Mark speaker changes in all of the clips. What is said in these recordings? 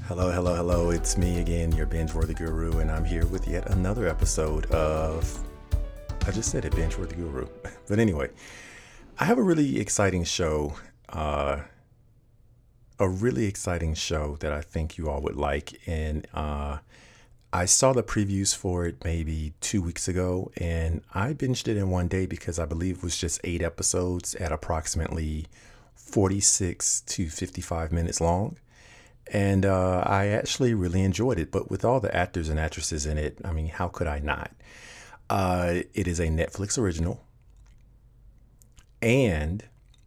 Speaker 1: Hello, hello, hello. It's me again, your Binge-Worthy Guru, and I'm here with yet another episode of, I just said it, Binge-Worthy Guru. But anyway, I have a really exciting show, that I think you all would like. And I saw the previews for it maybe 2 weeks ago, and I binged it in one day because I believe it was just 8 episodes at approximately 46 to 55 minutes long. And I actually really enjoyed it. But with all the actors and actresses in it, I mean, how could I not? It is a Netflix original. And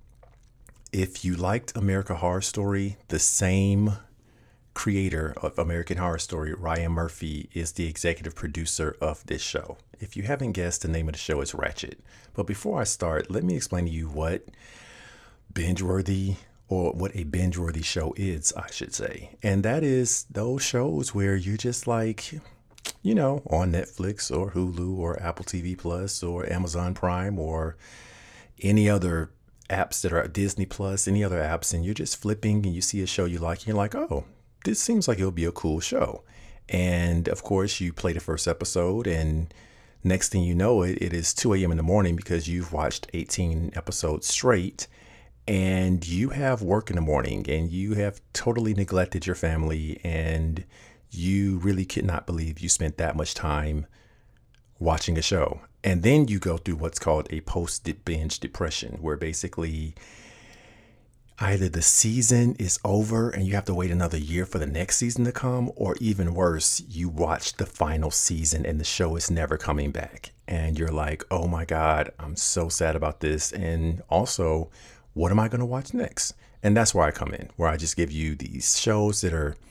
Speaker 1: if you liked American Horror Story, the same creator of American Horror Story, Ryan Murphy, is the executive producer of this show. If you haven't guessed, the name of the show is Ratched. But before I start, let me explain to you what binge-worthy or what a binge-worthy show is, I should say. And that is those shows where you're just like, you know, on Netflix or Hulu or Apple TV Plus or Amazon Prime or any other apps that are Disney Plus, any other apps, and you're just flipping and you see a show you like and you're like, oh, this seems like it'll be a cool show. And of course, you play the first episode and next thing you know, it is 2 a.m. in the morning because you've watched 18 episodes straight. And you have work in the morning and you have totally neglected your family and you really could not believe you spent that much time watching a show. And then you go through what's called a post-binge depression, where basically either the season is over and you have to wait another year for the next season to come, or even worse, you watch the final season and the show is never coming back. And you're like, oh my God, I'm so sad about this. And also, what am I going to watch next? And that's where I come in, where I just give you these shows that are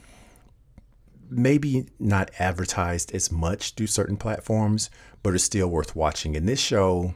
Speaker 1: maybe not advertised as much through certain platforms, but are still worth watching. In this show,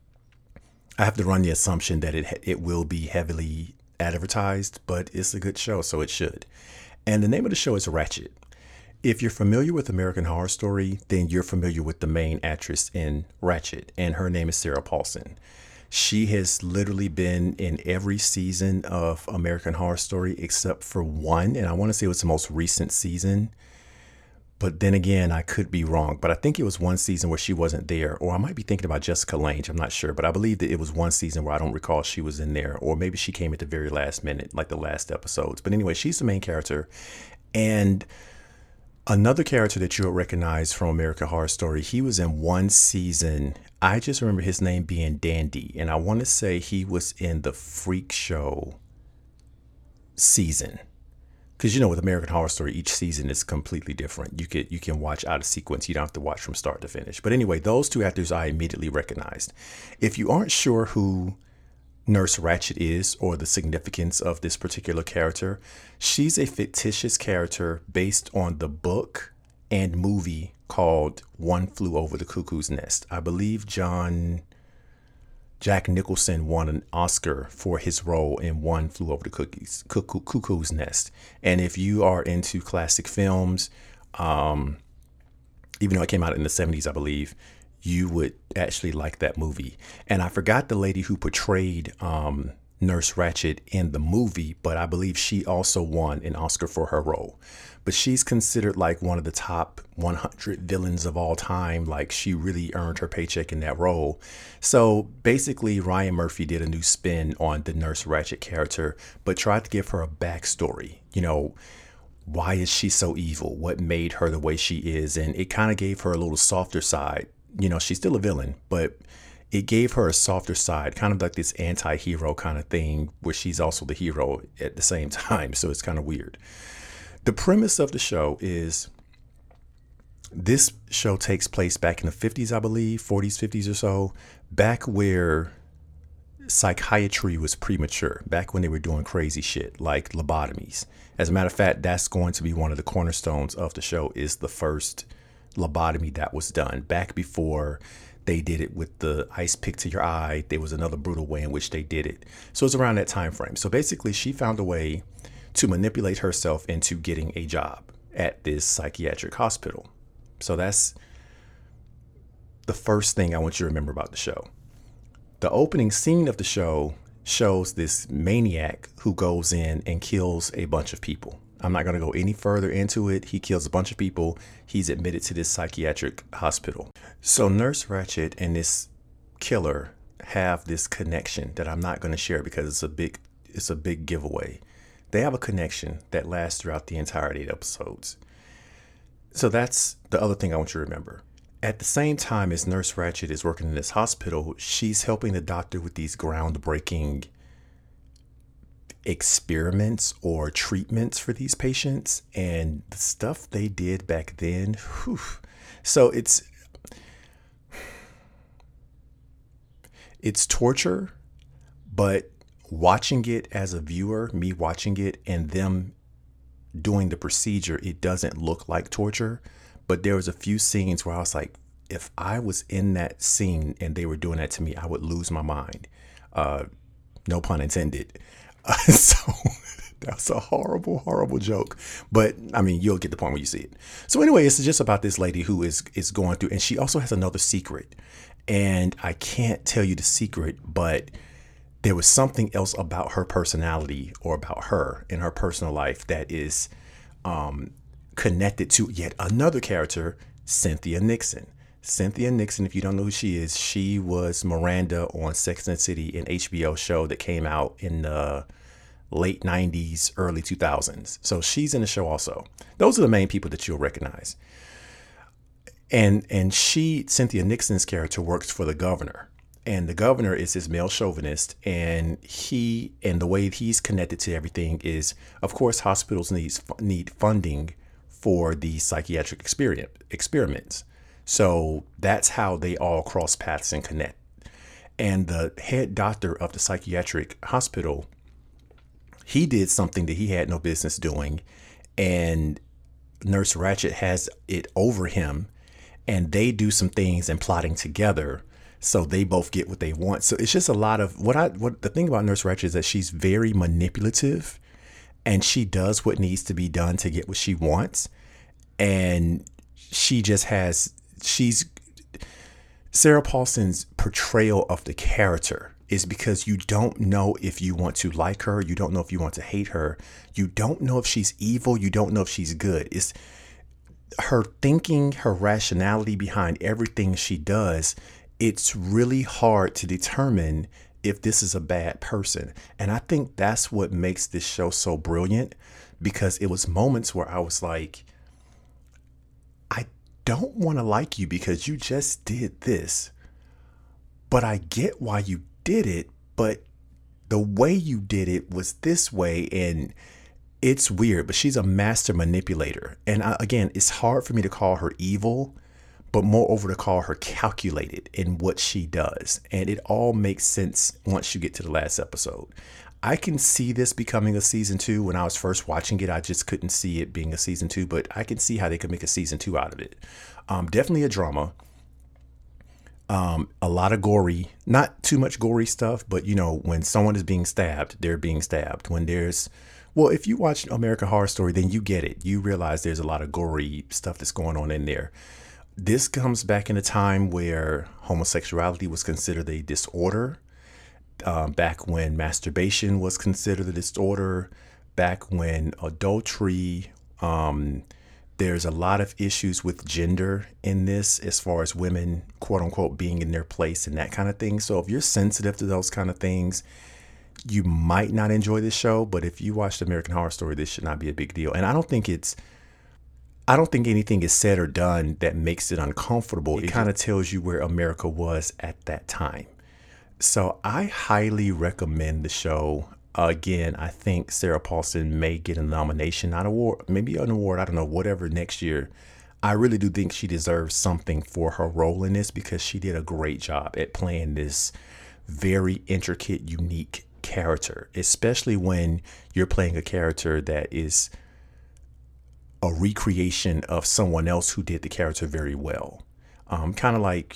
Speaker 1: I have to run the assumption that it will be heavily advertised, but it's a good show, so it should. And the name of the show is Ratched. If you're familiar with American Horror Story, then you're familiar with the main actress in Ratched, and her name is Sarah Paulson. She has literally been in every season of American Horror Story except for one. And I want to say it was the most recent season. But then again, I could be wrong. But I think it was one season where she wasn't there. Or I might be thinking about Jessica Lange. I'm not sure. But I believe that it was one season where I don't recall she was in there. Or maybe she came at the very last minute, like the last episodes. But anyway, she's the main character. And another character that you'll recognize from American Horror Story, he was in one season. I just remember his name being Dandy, and I want to say he was in the Freak Show season. Because, you know, with American Horror Story, each season is completely different. You can watch out of sequence. You don't have to watch from start to finish. But anyway, those two actors I immediately recognized. If you aren't sure who Nurse Ratched is or the significance of this particular character, she's a fictitious character based on the book and movie called One Flew Over the Cuckoo's Nest. I believe Jack Nicholson won an Oscar for his role in One Flew Over the Cuckoo's Nest. And if you are into classic films, even though it came out in the 70s, I believe, you would actually like that movie. And I forgot the lady who portrayed Nurse Ratched in the movie, but I believe she also won an Oscar for her role. But she's considered like one of the top 100 villains of all time. Like, she really earned her paycheck in that role. So basically, Ryan Murphy did a new spin on the Nurse Ratched character, but tried to give her a backstory. You know, why is she so evil? What made her the way she is? And it kind of gave her a little softer side. You know, she's still a villain, but it gave her a softer side, kind of like this anti-hero kind of thing where she's also the hero at the same time. So it's kind of weird. The premise of the show is this show takes place back in the 50s, I believe, 40s, 50s or so, back where psychiatry was premature, back when they were doing crazy shit like lobotomies. As a matter of fact, that's going to be one of the cornerstones of the show, is the first lobotomy that was done back before they did it with the ice pick to your eye. There was another brutal way in which they did it. So it's around that time frame. So basically, she found a way to manipulate herself into getting a job at this psychiatric hospital. So that's the first thing I want you to remember about the show. The opening scene of the show shows this maniac who goes in and kills a bunch of people. I'm not going to go any further into it. He kills a bunch of people. He's admitted to this psychiatric hospital. So Nurse Ratched and this killer have this connection that I'm not going to share because it's a big giveaway. They have a connection that lasts throughout the entire 8 episodes. So that's the other thing I want you to remember. At the same time as Nurse Ratched is working in this hospital, she's helping the doctor with these groundbreaking experiments or treatments for these patients, and the stuff they did back then. Whew. So it's torture, but watching it as a viewer, me watching it and them doing the procedure, it doesn't look like torture. But there was a few scenes where I was like, if I was in that scene and they were doing that to me, I would lose my mind. No pun intended. So that's a horrible, horrible joke. But I mean, you'll get the point when you see it. So anyway, it's just about this lady who is going through, and she also has another secret. And I can't tell you the secret, but there was something else about her personality or about her in her personal life that is connected to yet another character, Cynthia Nixon. Cynthia Nixon, if you don't know who she is, she was Miranda on Sex and the City, an HBO show that came out in the late 90s, early 2000s. So she's in the show also. Those are the main people that you'll recognize. And Cynthia Nixon's character works for the governor. And the governor is this male chauvinist, and the way he's connected to everything is, of course, hospitals need funding for the psychiatric experiments. So that's how they all cross paths and connect. And the head doctor of the psychiatric hospital, he did something that he had no business doing, and Nurse Ratched has it over him, and they do some things and plotting together. So they both get what they want. So it's just a lot of what the thing about Nurse Ratched is that she's very manipulative, and she does what needs to be done to get what she wants. And Sarah Paulson's portrayal of the character is because you don't know if you want to like her. You don't know if you want to hate her. You don't know if she's evil. You don't know if she's good. It's her thinking, her rationality behind everything she does. It's really hard to determine if this is a bad person. And I think that's what makes this show so brilliant, because it was moments where I was like, I don't want to like you because you just did this, but I get why you did it, but the way you did it was this way, and it's weird. But she's a master manipulator. And again, it's hard for me to call her evil, but moreover to call her calculated in what she does. And it all makes sense once you get to the last episode. I can see this becoming a season 2. When I was first watching it, I just couldn't see it being a season 2, but I can see how they could make a season 2 out of it. Definitely a drama. A lot of gory, not too much gory stuff, but when someone is being stabbed, they're being stabbed. If you watch American Horror Story, then you get it. You realize there's a lot of gory stuff that's going on in there. This comes back in a time where homosexuality was considered a disorder, back when masturbation was considered a disorder, back when adultery, there's a lot of issues with gender in this as far as women, quote unquote, being in their place and that kind of thing. So if you're sensitive to those kind of things, you might not enjoy this show. But if you watched American Horror Story, this should not be a big deal. And I don't think anything is said or done that makes it uncomfortable. It kind of tells you where America was at that time. So I highly recommend the show. Again, I think Sarah Paulson may get a nomination, not award, maybe an award, I don't know, whatever next year. I really do think she deserves something for her role in this, because she did a great job at playing this very intricate, unique character, especially when you're playing a character that is a recreation of someone else who did the character very well. Kind of like,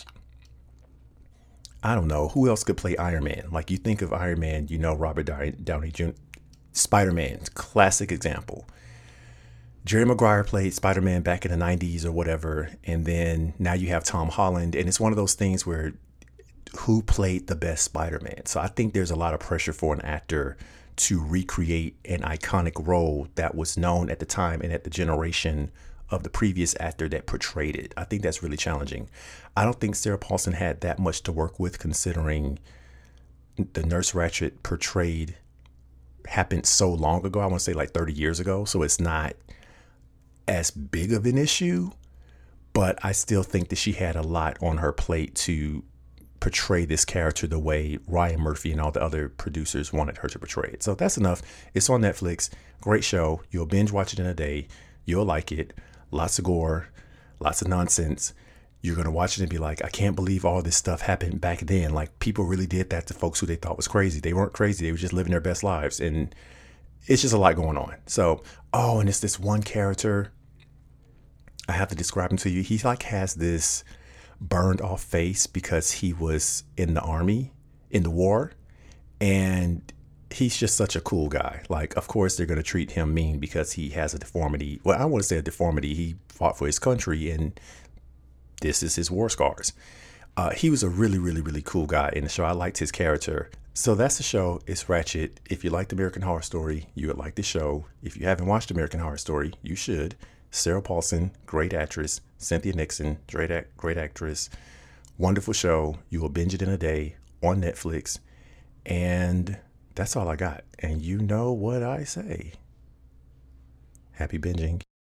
Speaker 1: I don't know, who else could play Iron Man? Like, you think of Iron Man, Robert Downey Jr., Spider-Man, classic example. Jerry Maguire played Spider-Man back in the 90s or whatever, and then now you have Tom Holland, and it's one of those things where who played the best Spider-Man? So I think there's a lot of pressure for an actor to recreate an iconic role that was known at the time and at the generation of the previous actor that portrayed it. I think that's really challenging. I don't think Sarah Paulson had that much to work with, considering the Nurse Ratched portrayed happened so long ago. I want to say like 30 years ago. So it's not as big of an issue, but I still think that she had a lot on her plate to portray this character the way Ryan Murphy and all the other producers wanted her to portray it. So that's enough. It's on Netflix. Great show. You'll binge watch it in a day. You'll like it. Lots of gore, lots of nonsense. You're going to watch it and be like, I can't believe all this stuff happened back then. Like, people really did that to folks who they thought was crazy. They weren't crazy. They were just living their best lives. And it's just a lot going on. So, oh, and it's this one character. I have to describe him to you. He like has this burned off face because he was in the army, in the war. And he's just such a cool guy. Like, of course, they're going to treat him mean because he has a deformity. Well, I want to say a deformity. He fought for his country, and this is his war scars. He was a really, really, really cool guy in the show. I liked his character. So that's the show. It's Ratched. If you liked American Horror Story, you would like the show. If you haven't watched American Horror Story, you should. Sarah Paulson, great actress. Cynthia Nixon, great actress. Wonderful show. You will binge it in a day on Netflix. And that's all I got. And you know what I say. Happy binging.